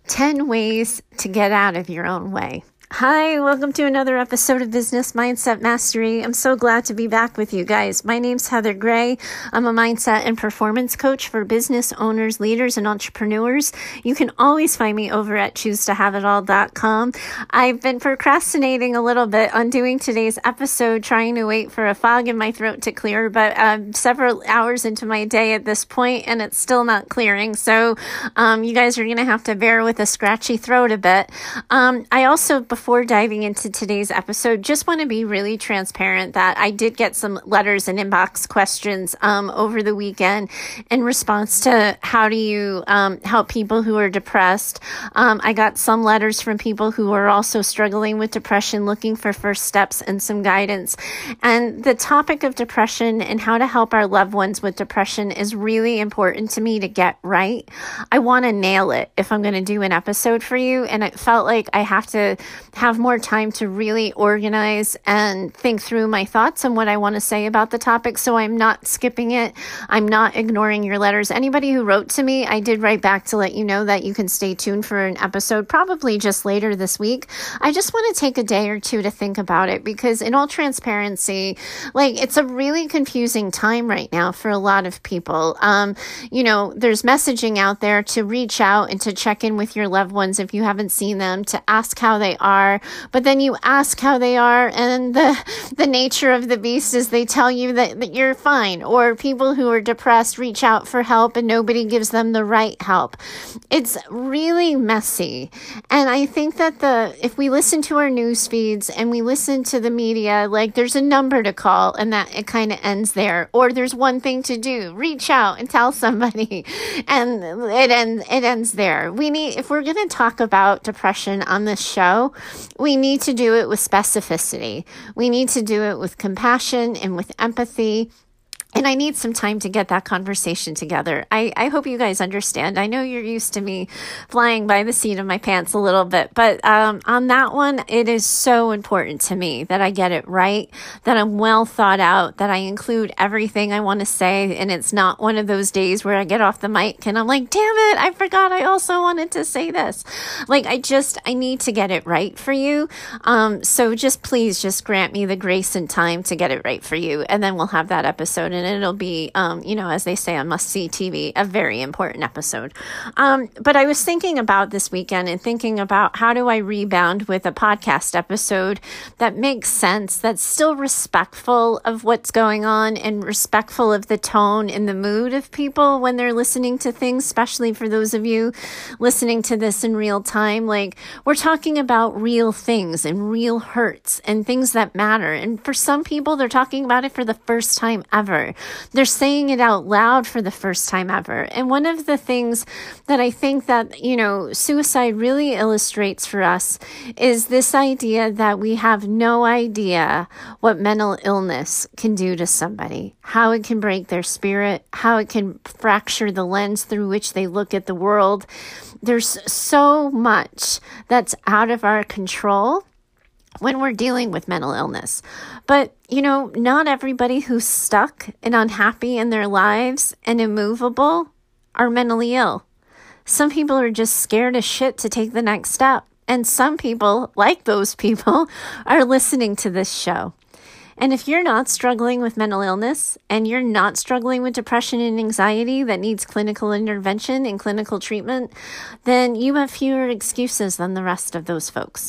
10 ways to get out of your own way. Hi, welcome to another episode of Business Mindset Mastery. I'm so glad to be back with you guys. My name's Heather Gray. I'm a mindset and performance coach for business owners, leaders, and entrepreneurs. You can always find me over at choosetohaveitall.com. I've been procrastinating a little bit on doing today's episode, trying to wait for a fog in my throat to clear, but I'm several hours into my day at this point, and it's still not clearing. So you guys are going to have to bear with a scratchy throat a bit. I also, before diving into today's episode, just want to be really transparent that I did get some letters and inbox questions over the weekend in response to how do you help people who are depressed. I got some letters from people who are also struggling with depression, looking for first steps and some guidance. And the topic of depression and how to help our loved ones with depression is really important to me to get right. I want to nail it if I'm going to do an episode for you. And it felt like I have to have more time to really organize and think through my thoughts and what I want to say about the topic. So I'm not skipping it. I'm not ignoring your letters. Anybody who wrote to me, I did write back to let you know that you can stay tuned for an episode probably just later this week. I just want to take a day or two to think about it because in all transparency, it's a really confusing time right now for a lot of people. There's messaging out there to reach out and to check in with your loved ones if you haven't seen them, to ask how they are. But then you ask how they are, and the nature of the beast is they tell you that you're fine. Or people who are depressed reach out for help and nobody gives them the right help. It's really messy. And I think that if we listen to our news feeds and we listen to the media, there's a number to call and that it kind of ends there. Or there's one thing to do, reach out and tell somebody, and it ends there. If we're going to talk about depression on this show, we need to do it with specificity. We need to do it with compassion and with empathy. And I need some time to get that conversation together. I hope you guys understand. I know you're used to me flying by the seat of my pants a little bit, but on that one, it is so important to me that I get it right, that I'm well thought out, that I include everything I want to say, and it's not one of those days where I get off the mic and I'm like, damn it, I forgot I also wanted to say this. I need to get it right for you. So please grant me the grace and time to get it right for you, and then we'll have that episode. And it'll be, as they say on Must See TV, a very important episode. But I was thinking about this weekend and thinking about how do I rebound with a podcast episode that makes sense, that's still respectful of what's going on and respectful of the tone and the mood of people when they're listening to things, especially for those of you listening to this in real time. We're talking about real things and real hurts and things that matter. And for some people, they're talking about it for the first time ever. They're saying it out loud for the first time ever. And one of the things that I think that, suicide really illustrates for us is this idea that we have no idea what mental illness can do to somebody, how it can break their spirit, how it can fracture the lens through which they look at the world. There's so much that's out of our control when we're dealing with mental illness. But, not everybody who's stuck and unhappy in their lives and immovable are mentally ill. Some people are just scared as shit to take the next step. And some people, like those people, are listening to this show. And if you're not struggling with mental illness and you're not struggling with depression and anxiety that needs clinical intervention and clinical treatment, then you have fewer excuses than the rest of those folks.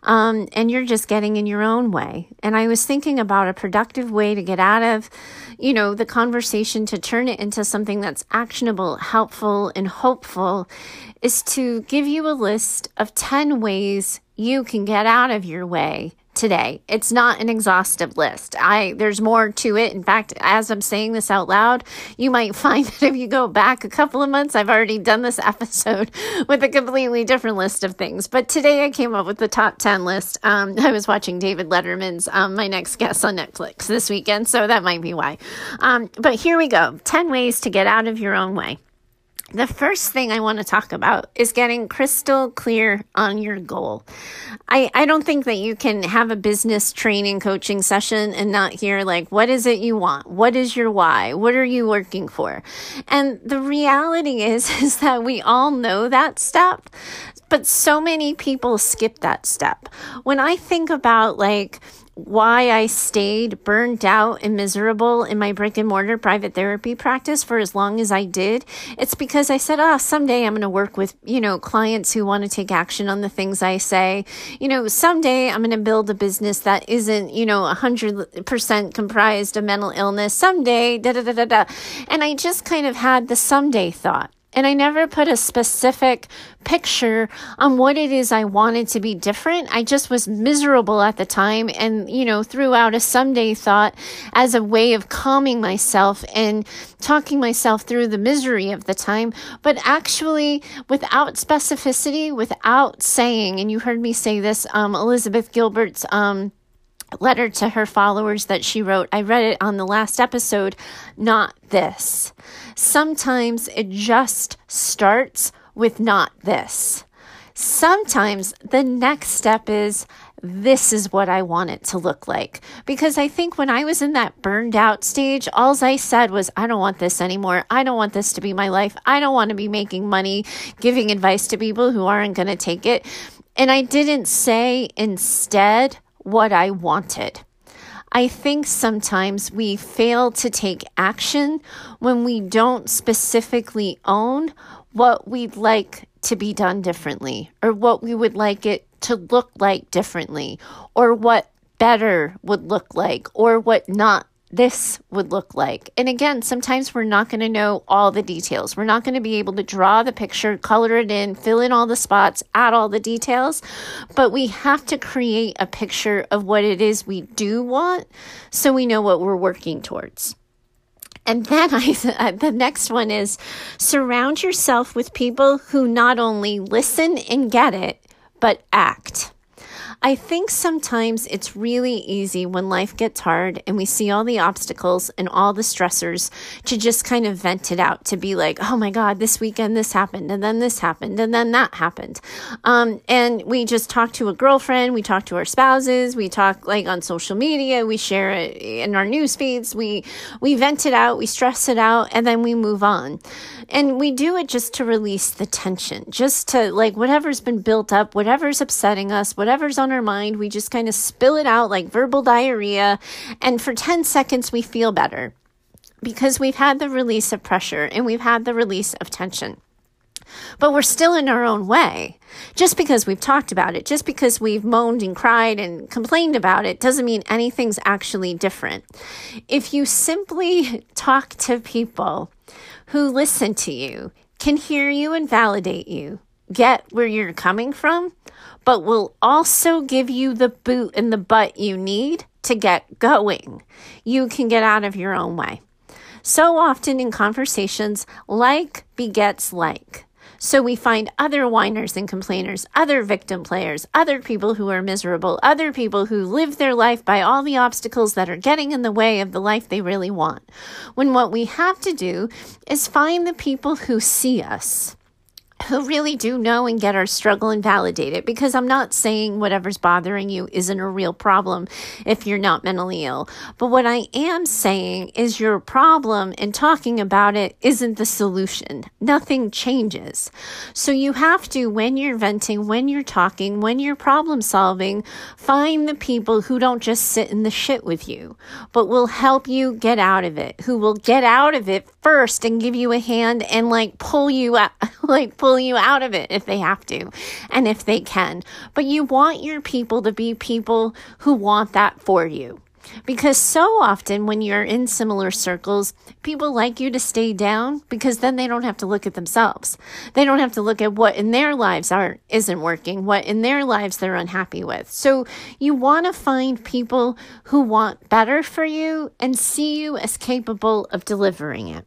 And you're just getting in your own way. And I was thinking about a productive way to get out of, the conversation, to turn it into something that's actionable, helpful, and hopeful, is to give you a list of 10 ways you can get out of your way today. It's not an exhaustive list. There's more to it. In fact, as I'm saying this out loud, you might find that if you go back a couple of months, I've already done this episode with a completely different list of things. But today I came up with the top 10 list. I was watching David Letterman's My Next Guest on Netflix this weekend, so that might be why. But here we go. 10 ways to get out of your own way. The first thing I want to talk about is getting crystal clear on your goal. I don't think that you can have a business training coaching session and not hear like, what is it you want? What is your why? What are you working for? And the reality is that we all know that step, but so many people skip that step. When I think about like why I stayed burned out and miserable in my brick and mortar private therapy practice for as long as I did, it's because I said, someday I'm going to work with, clients who want to take action on the things I say. Someday I'm going to build a business that isn't, 100% comprised of mental illness. Someday, And I just kind of had the someday thought. And I never put a specific picture on what it is I wanted to be different. I just was miserable at the time and, threw out a someday thought as a way of calming myself and talking myself through the misery of the time. But actually, without specificity, without saying, and you heard me say this, Elizabeth Gilbert's letter to her followers that she wrote. I read it on the last episode, not this. Sometimes it just starts with not this. Sometimes the next step is, this is what I want it to look like. Because I think when I was in that burned out stage, all I said was, I don't want this anymore. I don't want this to be my life. I don't want to be making money, giving advice to people who aren't going to take it. And I didn't say instead what I wanted. I think sometimes we fail to take action when we don't specifically own what we'd like to be done differently, or what we would like it to look like differently, or what better would look like, or what not this would look like. And again, sometimes we're not going to know all the details. We're not going to be able to draw the picture, color it in, fill in all the spots, add all the details, but we have to create a picture of what it is we do want so we know what we're working towards. And then the next one is surround yourself with people who not only listen and get it, but act. I think sometimes it's really easy when life gets hard and we see all the obstacles and all the stressors to just kind of vent it out, to be like, oh my God, this weekend this happened, and then this happened, and then that happened. And we just talk to a girlfriend, we talk to our spouses, we talk like on social media, we share it in our news feeds, we vent it out, we stress it out, and then we move on. And we do it just to release the tension, just to like whatever's been built up, whatever's upsetting us, whatever's on our mind, we just kind of spill it out like verbal diarrhea. And for 10 seconds, we feel better because we've had the release of pressure and we've had the release of tension. But we're still in our own way. Just because we've talked about it, just because we've moaned and cried and complained about it, doesn't mean anything's actually different. If you simply talk to people who listen to you, can hear you and validate you, get where you're coming from, but will also give you the boot in the butt you need to get going, you can get out of your own way. So often in conversations, like begets like. So we find other whiners and complainers, other victim players, other people who are miserable, other people who live their life by all the obstacles that are getting in the way of the life they really want. When what we have to do is find the people who see us, who really do know and get our struggle and validate it. Because I'm not saying whatever's bothering you isn't a real problem if you're not mentally ill. But what I am saying is your problem and talking about it isn't the solution. Nothing changes. So you have to, when you're venting, when you're talking, when you're problem solving, find the people who don't just sit in the shit with you, but will help you get out of it, who will get out of it first and give you a hand and pull you out of it if they have to and if they can. But you want your people to be people who want that for you. Because so often when you're in similar circles, people like you to stay down because then they don't have to look at themselves. They don't have to look at what in their lives isn't working, what in their lives they're unhappy with. So you want to find people who want better for you and see you as capable of delivering it.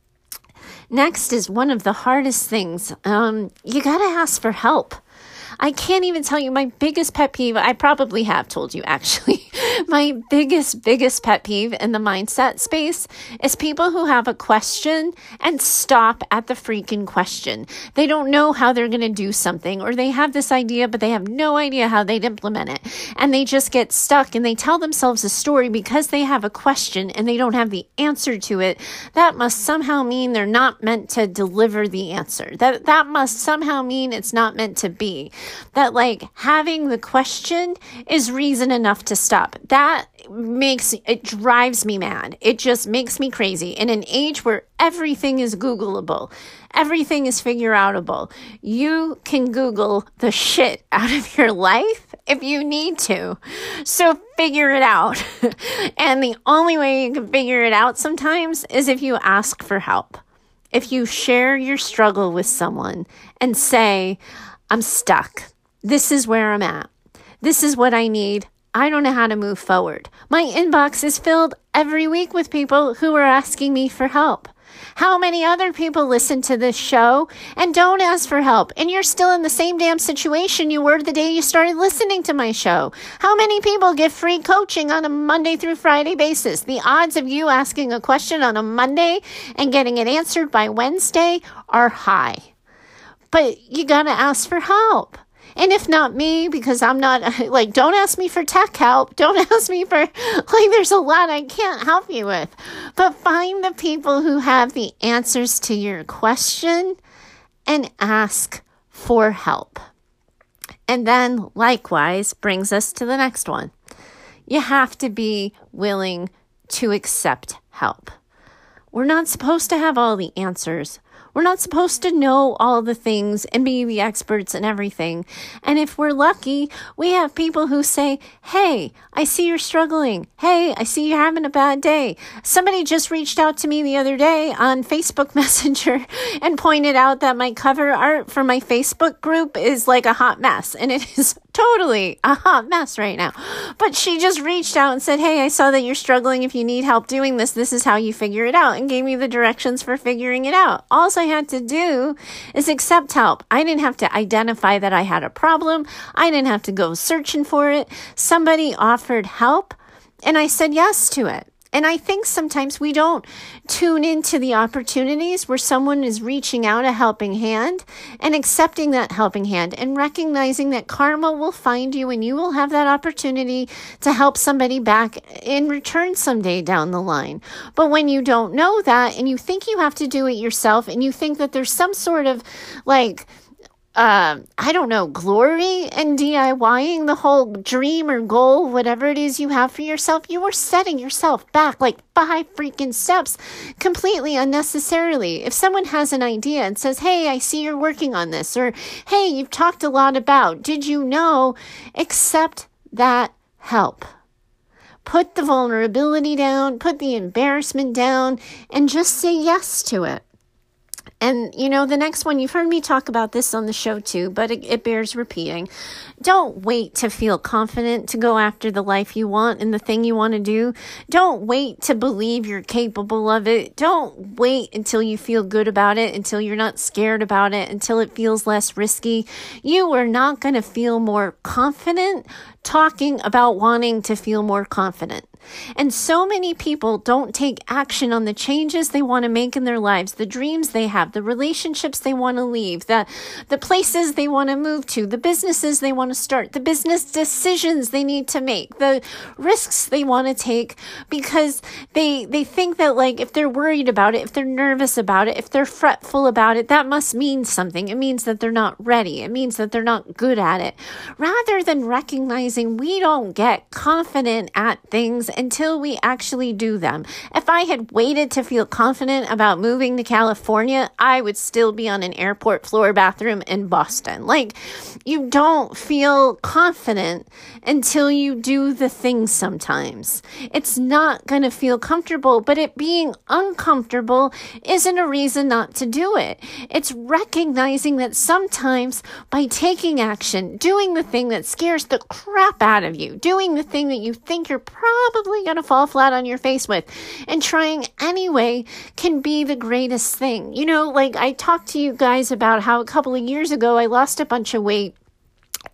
Next is one of the hardest things. You got to ask for help. I can't even tell you my biggest pet peeve. I probably have told you actually, My biggest pet peeve in the mindset space is people who have a question and stop at the freaking question. They don't know how they're going to do something, or they have this idea, but they have no idea how they'd implement it. And they just get stuck and they tell themselves a story because they have a question and they don't have the answer to it. That must somehow mean they're not meant to deliver the answer. That must somehow mean it's not meant to be. That like having the question is reason enough to stop. It drives me mad. It just makes me crazy. In an age where everything is Googleable, everything is figure outable, you can Google the shit out of your life if you need to. So figure it out. And the only way you can figure it out sometimes is if you ask for help. If you share your struggle with someone and say, I'm stuck. This is where I'm at. This is what I need. I don't know how to move forward. My inbox is filled every week with people who are asking me for help. How many other people listen to this show and don't ask for help? And you're still in the same damn situation you were the day you started listening to my show. How many people get free coaching on a Monday through Friday basis? The odds of you asking a question on a Monday and getting it answered by Wednesday are high. But you got to ask for help. And if not me, because I'm not, like, don't ask me for tech help. Don't ask me for, like, there's a lot I can't help you with. But find the people who have the answers to your question and ask for help. And then, likewise, brings us to the next one. You have to be willing to accept help. We're not supposed to have all the answers. We're not supposed to know all the things and be the experts in everything. And if we're lucky, we have people who say, hey, I see you're struggling. Hey, I see you're having a bad day. Somebody just reached out to me the other day on Facebook Messenger and pointed out that my cover art for my Facebook group is like a hot mess. And it is totally a hot mess right now. But she just reached out and said, hey, I saw that you're struggling. If you need help doing this, this is how you figure it out, and gave me the directions for figuring it out. All I had to do is accept help. I didn't have to identify that I had a problem. I didn't have to go searching for it. Somebody offered help and I said yes to it. And I think sometimes we don't tune into the opportunities where someone is reaching out a helping hand and accepting that helping hand and recognizing that karma will find you and you will have that opportunity to help somebody back in return someday down the line. But when you don't know that and you think you have to do it yourself and you think that there's some sort of like, glory in DIYing the whole dream or goal, whatever it is you have for yourself, you are setting yourself back like 5 freaking steps completely unnecessarily. If someone has an idea and says, hey, I see you're working on this, or hey, you've talked a lot about, did you know, accept that help. Put the vulnerability down, put the embarrassment down, and just say yes to it. And, the next one, you've heard me talk about this on the show too, but it bears repeating. Don't wait to feel confident to go after the life you want and the thing you want to do. Don't wait to believe you're capable of it. Don't wait until you feel good about it, until you're not scared about it, until it feels less risky. You are not going to feel more confident talking about wanting to feel more confident. And so many people don't take action on the changes they want to make in their lives, the dreams they have, the relationships they want to leave, the places they want to move to, the businesses they want to start, the business decisions they need to make, the risks they want to take, because they think that like if they're worried about it, if they're nervous about it, if they're fretful about it, that must mean something. It means that they're not ready. It means that they're not good at it. Rather than recognizing we don't get confident at things until we actually do them. If I had waited to feel confident about moving to California, I would still be on an airport floor bathroom in Boston. Like, you don't feel confident until you do the things sometimes. It's not going to feel comfortable, but it being uncomfortable isn't a reason not to do it. It's recognizing that sometimes by taking action, doing the thing that scares the crap out of you, doing the thing that you think you're probably going to fall flat on your face with, and trying anyway can be the greatest thing. Like I talked to you guys about how a couple of years ago I lost a bunch of weight.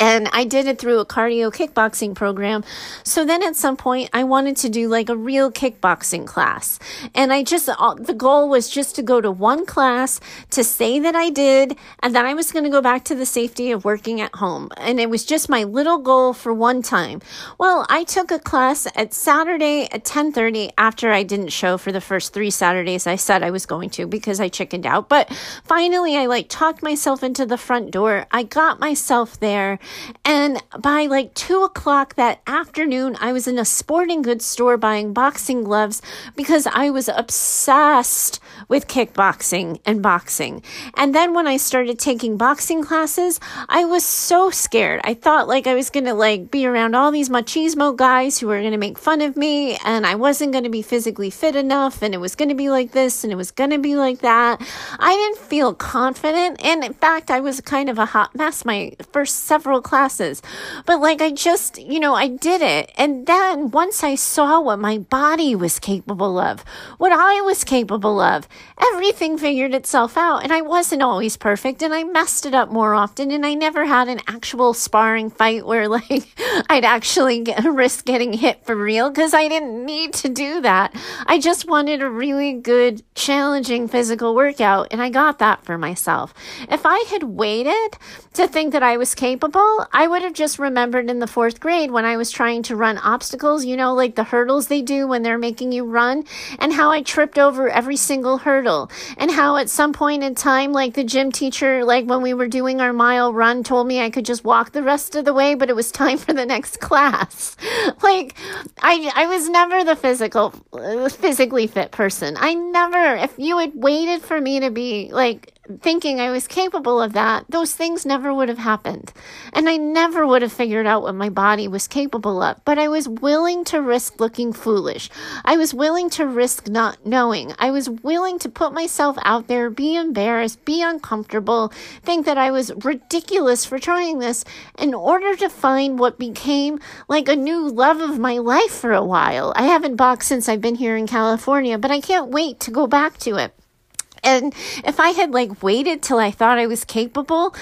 And I did it through a cardio kickboxing program. So then at some point I wanted to do like a real kickboxing class. And the goal was just to go to one class, to say that I did, and then I was going to go back to the safety of working at home. And it was just my little goal for one time. Well, I took a class at Saturday at 10:30 after I didn't show for the first 3 Saturdays I said I was going to because I chickened out. But finally I talked myself into the front door. I got myself there. And by 2 o'clock that afternoon, I was in a sporting goods store buying boxing gloves because I was obsessed with kickboxing and boxing. And then when I started taking boxing classes, I was so scared. I thought I was going to be around all these machismo guys who were going to make fun of me, and I wasn't going to be physically fit enough, and it was going to be like this and it was going to be like that. I didn't feel confident. And in fact, I was kind of a hot mess my first several classes, but I did it. And then once I saw what my body was capable of, what I was capable of, everything figured itself out. And I wasn't always perfect, and I messed it up more often, and I never had an actual sparring fight where I'd actually risk getting hit for real, because I didn't need to do that. I just wanted a really good, challenging physical workout, and I got that for myself. If I had waited to think that I was capable, I would have just remembered in the 4th grade when I was trying to run obstacles, the hurdles they do when they're making you run, and how I tripped over every single hurdle, and how at some point in time, the gym teacher, when we were doing our mile run, told me I could just walk the rest of the way, but it was time for the next class. I was never the physically fit person. If you had waited for me to be thinking I was capable of that, those things never would have happened. And I never would have figured out what my body was capable of. But I was willing to risk looking foolish. I was willing to risk not knowing. I was willing to put myself out there, be embarrassed, be uncomfortable, think that I was ridiculous for trying this in order to find what became a new love of my life for a while. I haven't boxed since I've been here in California, but I can't wait to go back to it. And if I had waited till I thought I was capable,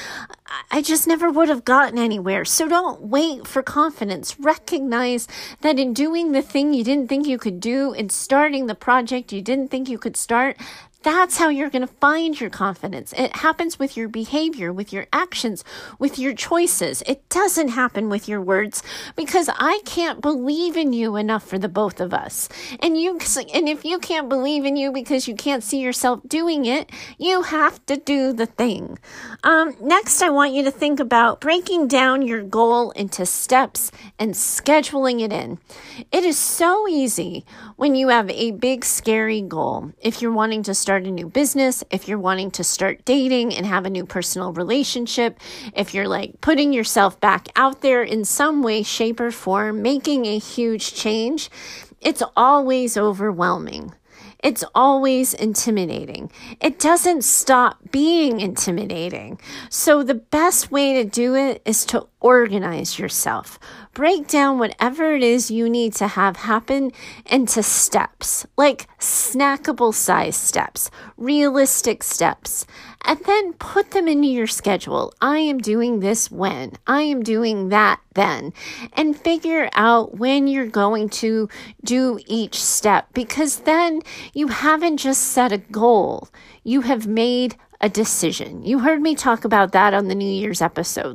I just never would have gotten anywhere. So don't wait for confidence. Recognize that in doing the thing you didn't think you could do, in starting the project you didn't think you could start, that's how you're going to find your confidence. It happens with your behavior, with your actions, with your choices. It doesn't happen with your words, because I can't believe in you enough for the both of us. And if you can't believe in you because you can't see yourself doing it, you have to do the thing. Next, I want you to think about breaking down your goal into steps and scheduling it in. It is so easy when you have a big, scary goal. If you're wanting to start a new business, if you're wanting to start dating and have a new personal relationship, if you're putting yourself back out there in some way, shape, or form, making a huge change, it's always overwhelming. It's always intimidating. It doesn't stop being intimidating. So the best way to do it is to organize yourself. Break down whatever it is you need to have happen into steps, snackable size steps, realistic steps, and then put them into your schedule. I am doing this when, I am doing that then, and figure out when you're going to do each step, because then you haven't just set a goal, you have made a decision. You heard me talk about that on the New Year's episode.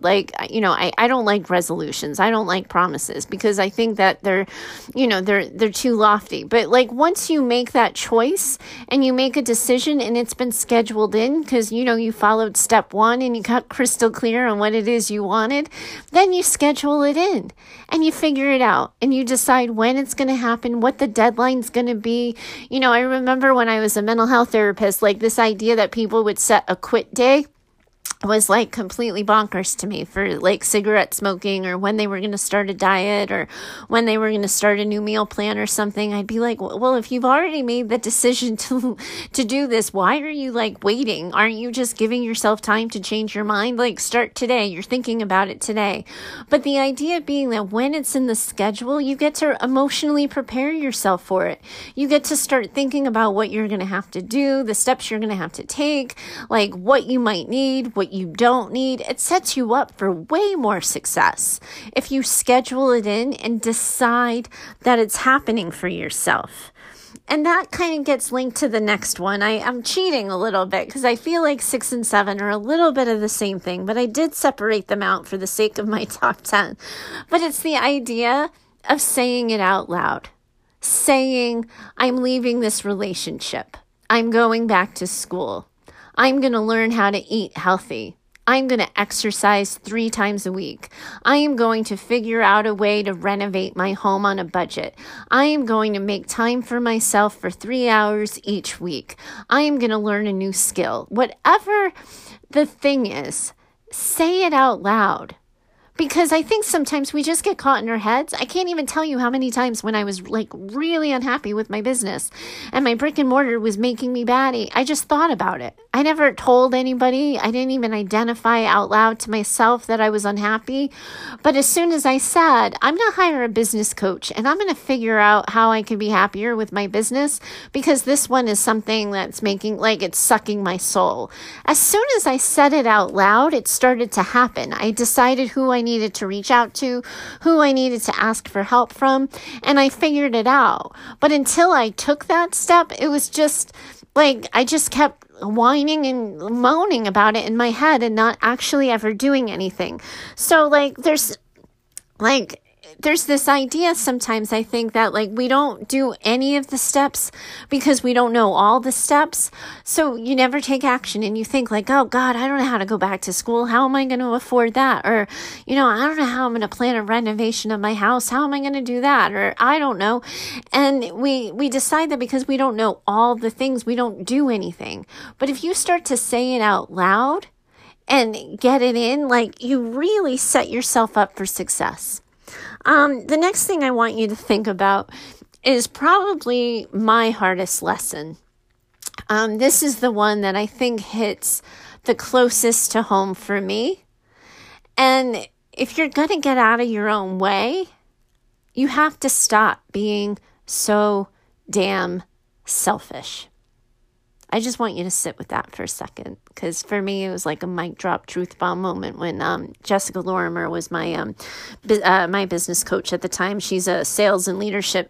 I don't like resolutions. I don't like promises, because I think that they're too lofty. But once you make that choice and you make a decision and it's been scheduled in, because you followed step 1 and you got crystal clear on what it is you wanted, then you schedule it in and you figure it out and you decide when it's going to happen, what the deadline's going to be. I remember when I was a mental health therapist, this idea that people would set a quit day was completely bonkers to me, for cigarette smoking, or when they were going to start a diet, or when they were going to start a new meal plan or something. I'd be well, if you've already made the decision to do this, why are you waiting? Aren't you just giving yourself time to change your mind? Start today. You're thinking about it today. But the idea being that when it's in the schedule, you get to emotionally prepare yourself for it. You get to start thinking about what you're going to have to do, the steps you're going to have to take, what you might need, what what you don't need, it sets you up for way more success if you schedule it in and decide that it's happening for yourself. And that kind of gets linked to the next one. I'm cheating a little bit because I feel like 6 and 7 are a little bit of the same thing, but I did separate them out for the sake of my top 10. But it's the idea of saying it out loud. Saying, I'm leaving this relationship. I'm going back to school. I'm going to learn how to eat healthy. I'm going to exercise 3 times a week. I am going to figure out a way to renovate my home on a budget. I am going to make time for myself for 3 hours each week. I am going to learn a new skill. Whatever the thing is, say it out loud. Because I think sometimes we just get caught in our heads. I can't even tell you how many times when I was like really unhappy with my business and my brick and mortar was making me batty, I just thought about it. I never told anybody. I didn't even identify out loud to myself that I was unhappy. But as soon as I said, I'm going to hire a business coach and I'm going to figure out how I can be happier with my business because this one is something that's making like it's sucking my soul. As soon as I said it out loud, it started to happen. I decided who I needed to reach out to, who I needed to ask for help from, and I figured it out. But until I took that step, it was just like I just kept whining and moaning about it in my head and not actually ever doing anything. So there's this idea sometimes I think that like we don't do any of the steps because we don't know all the steps. So you never take action and you think like, oh God, I don't know how to go back to school. How am I going to afford that? Or, I don't know how I'm going to plan a renovation of my house. How am I going to do that? Or I don't know. And we decide that because we don't know all the things, we don't do anything. But if you start to say it out loud and get it in, like you really set yourself up for success. The next thing I want you to think about is probably my hardest lesson. This is the one that I think hits the closest to home for me. And if you're going to get out of your own way, you have to stop being so damn selfish. I just want you to sit with that for a second, because for me, it was like a mic drop truth bomb moment when Jessica Lorimer was my my business coach at the time. She's a sales and leadership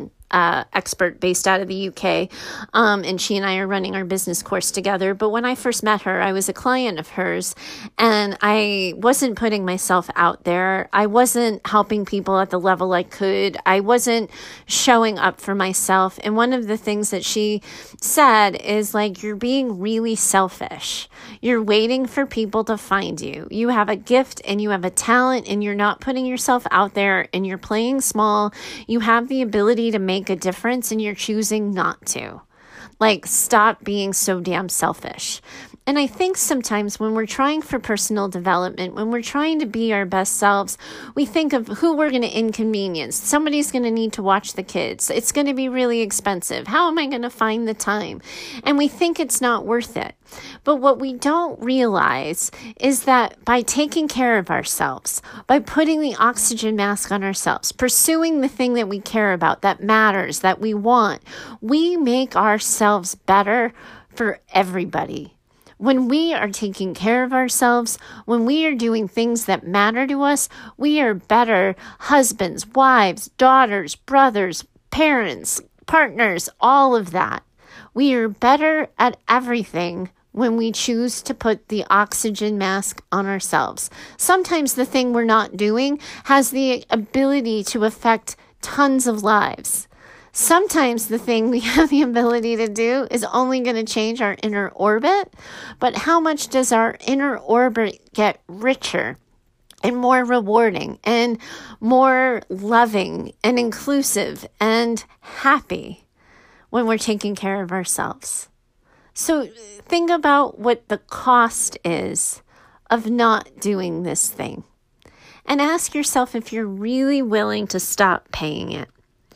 expert based out of the UK, and she and I are running our business course together. But when I first met her, I was a client of hers, and I wasn't putting myself out there. I wasn't helping people at the level I could. I wasn't showing up for myself. And one of the things that she said is like, you're being really selfish. You're waiting for people to find you. You have a gift and you have a talent and you're not putting yourself out there and you're playing small. You have the ability to make a difference and you're choosing not to. Like, stop being so damn selfish. And I think sometimes when we're trying for personal development, when we're trying to be our best selves, we think of who we're going to inconvenience. Somebody's going to need to watch the kids. It's going to be really expensive. How am I going to find the time? And we think it's not worth it. But what we don't realize is that by taking care of ourselves, by putting the oxygen mask on ourselves, pursuing the thing that we care about, that matters, that we want, we make ourselves better for everybody. When we are taking care of ourselves, when we are doing things that matter to us, we are better husbands, wives, daughters, brothers, parents, partners, all of that. We are better at everything when we choose to put the oxygen mask on ourselves. Sometimes the thing we're not doing has the ability to affect tons of lives. Sometimes the thing we have the ability to do is only going to change our inner orbit, but how much does our inner orbit get richer and more rewarding and more loving and inclusive and happy when we're taking care of ourselves? So think about what the cost is of not doing this thing and ask yourself if you're really willing to stop paying it.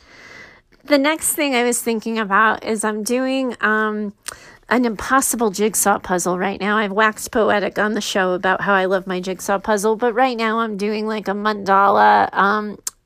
The next thing I was thinking about is I'm doing an impossible jigsaw puzzle right now. I've waxed poetic on the show about how I love my jigsaw puzzle, but right now I'm doing like a mandala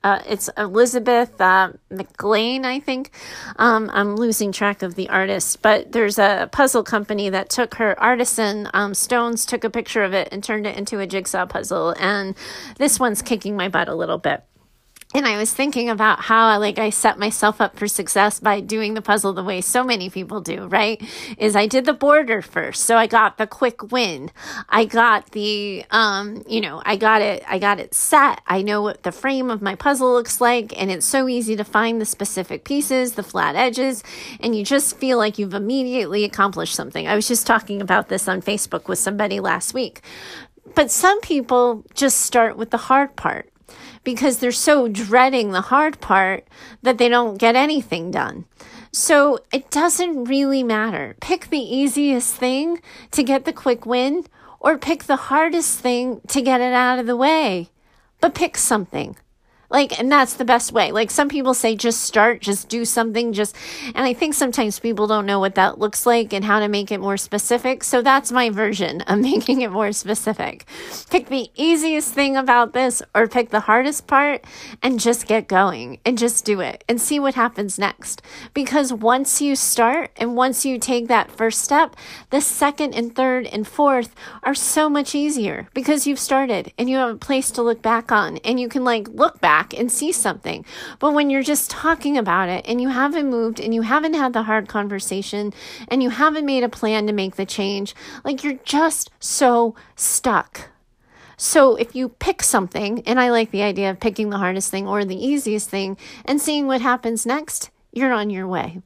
It's Elizabeth McGlane, I think. I'm losing track of the artist, but there's a puzzle company that took her artisan stones, took a picture of it, and turned it into a jigsaw puzzle. And this one's kicking my butt a little bit. And I was thinking about how I set myself up for success by doing the puzzle the way so many people do, right? Is I did the border first. So I got the quick win. I got the, I got it set. I know what the frame of my puzzle looks like. And it's so easy to find the specific pieces, the flat edges, and you just feel like you've immediately accomplished something. I was just talking about this on Facebook with somebody last week. But some people just start with the hard part, because they're so dreading the hard part that they don't get anything done. So it doesn't really matter. Pick the easiest thing to get the quick win, or pick the hardest thing to get it out of the way. But pick something. And that's the best way. Some people say, just start, just do something, and I think sometimes people don't know what that looks like and how to make it more specific. So that's my version of making it more specific. Pick the easiest thing about this, or pick the hardest part, and just get going and just do it and see what happens next. Because once you start and once you take that first step, the second and third and fourth are so much easier because you've started and you have a place to look back on, and you can look back and see something. But when you're just talking about it and you haven't moved and you haven't had the hard conversation and you haven't made a plan to make the change, you're just so stuck. So if you pick something, and I like the idea of picking the hardest thing or the easiest thing and seeing what happens next, you're on your way.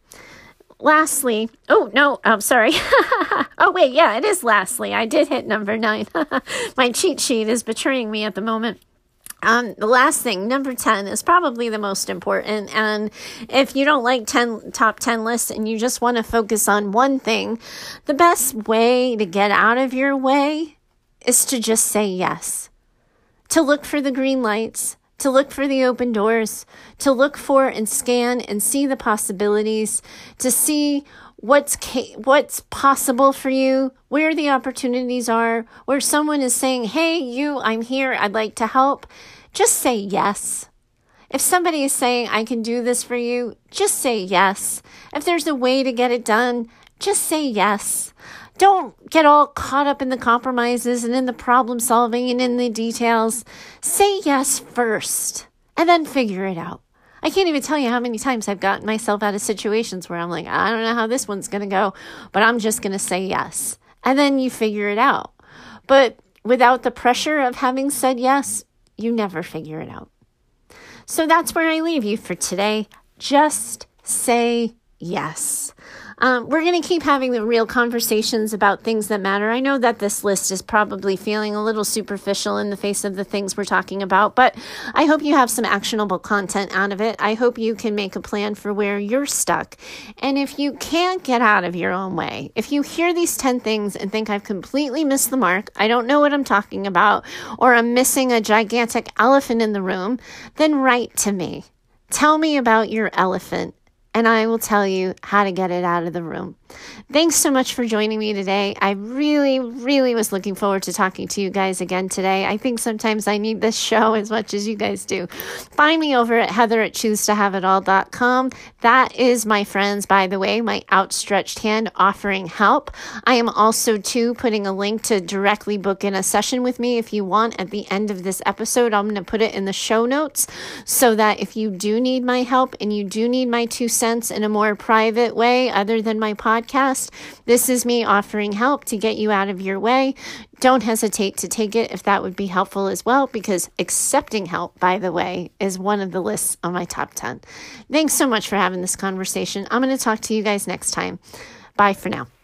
Lastly, sorry. Oh, wait, yeah, it is lastly. I did hit number 9. My cheat sheet is betraying me at the moment. The last thing, number 10, is probably the most important. And if you don't like top 10 lists and you just want to focus on one thing, the best way to get out of your way is to just say yes. To look for the green lights, to look for the open doors, to look for and scan and see the possibilities, to see what's possible for you, where the opportunities are, where someone is saying, hey, I'm here, I'd like to help. Just say yes. If somebody is saying, I can do this for you, just say yes. If there's a way to get it done, just say yes. Don't get all caught up in the compromises and in the problem solving and in the details. Say yes first and then figure it out. I can't even tell you how many times I've gotten myself out of situations where I'm like, I don't know how this one's going to go, but I'm just going to say yes. And then you figure it out. But without the pressure of having said yes, you never figure it out. So that's where I leave you for today. Just say yes. We're going to keep having the real conversations about things that matter. I know that this list is probably feeling a little superficial in the face of the things we're talking about, but I hope you have some actionable content out of it. I hope you can make a plan for where you're stuck. And if you can't get out of your own way, if you hear these 10 things and think I've completely missed the mark, I don't know what I'm talking about, or I'm missing a gigantic elephant in the room, then write to me. Tell me about your elephant, and I will tell you how to get it out of the room. Thanks so much for joining me today. I really, really was looking forward to talking to you guys again today. I think sometimes I need this show as much as you guys do. Find me over at heather@choosetohaveitall.com. That is, my friends, by the way, my outstretched hand offering help. I am also, too, putting a link to directly book in a session with me if you want at the end of this episode. I'm going to put it in the show notes so that if you do need my help and you do need my 2 cents in a more private way other than my podcast, this is me offering help to get you out of your way. Don't hesitate to take it if that would be helpful as well, because accepting help, by the way, is one of the lists on my top 10. Thanks so much for having this conversation. I'm going to talk to you guys next time. Bye for now.